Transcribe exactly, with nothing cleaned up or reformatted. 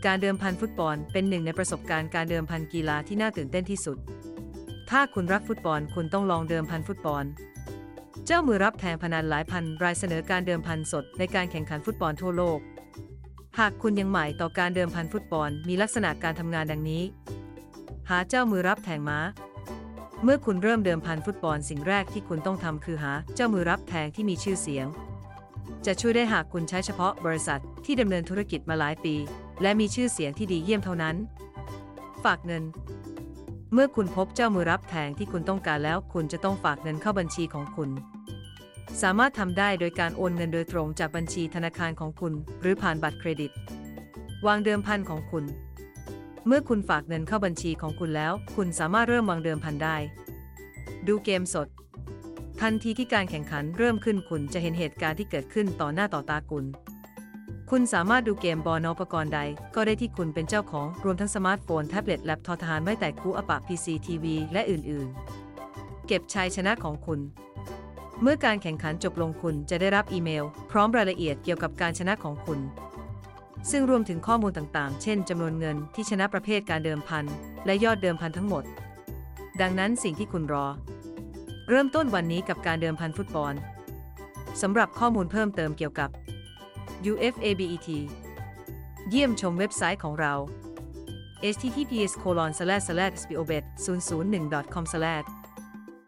การเดิมพันฟุตบอลเป็นหนึ่งในประสบการณ์การเดิมพันกีฬาที่น่าตื่นเต้นที่สุดถ้าคุณรักฟุตบอลคุณต้องลองเดิมพันฟุตบอลเจ้ามือรับแทงพนันหลายพันรายเสนอการเดิมพันสดในการแข่งขันฟุตบอลทั่วโลกหากคุณยังใหม่ต่อการเดิมพันฟุตบอลมีลักษณะการทำงานดังนี้หาเจ้ามือรับแทงม้าเมื่อคุณเริ่มเดิมพันฟุตบอลสิ่งแรกที่คุณต้องทำคือหาเจ้ามือรับแทงที่มีชื่อเสียงจะช่วยได้หากคุณใช้เฉพาะบริษัทที่ดำเนินธุรกิจมาหลายปีและมีชื่อเสียงที่ดีเยี่ยมเท่านั้นฝากเงินเมื่อคุณพบเจ้ามือรับแทงที่คุณต้องการแล้วคุณจะต้องฝากเงินเข้าบัญชีของคุณสามารถทำได้โดยการโอนเงินโดยตรงจากบัญชีธนาคารของคุณหรือผ่านบัตรเครดิตวางเดิมพันของคุณเมื่อคุณฝากเงินเข้าบัญชีของคุณแล้วคุณสามารถเริ่มวางเดิมพันได้ดูเกมสดทันทีที่การแข่งขันเริ่มขึ้นคุณจะเห็นเหตุการณ์ที่เกิดขึ้นต่อหน้าต่อตาคุณคุณสามารถดูเกมบอลนอุปกรณ์ใดก็ได้ที่คุณเป็นเจ้าของรวมทั้งสมาร์ทโฟนแท็บเล็ตแล็ปท็อปทหารไม่แต่คูอปะ พี ซี ที วี และอื่นๆเก็บชัยชนะของคุณเมื่อการแข่งขันจบลงคุณจะได้รับอีเมลพร้อมรายละเอียดเกี่ยวกับการชนะของคุณซึ่งรวมถึงข้อมูลต่างๆเช่นจำนวนเงินที่ชนะประเภทการเดิมพันและยอดเดิมพันทั้งหมดดังนั้นสิ่งที่คุณรอเริ่มต้นวันนี้กับการเดิมพันฟุตบอลสำหรับข้อมูลเพิ่มเติมเกี่ยวกับ ยู เอฟ เอ บี อี ที เยี่ยมชมเว็บไซต์ของเรา เอช ที ที พี เอส โคลอน สแลช สแลช เอส บี โอ บี อี ที ศูนย์ ศูนย์ หนึ่ง ดอท คอม สแลช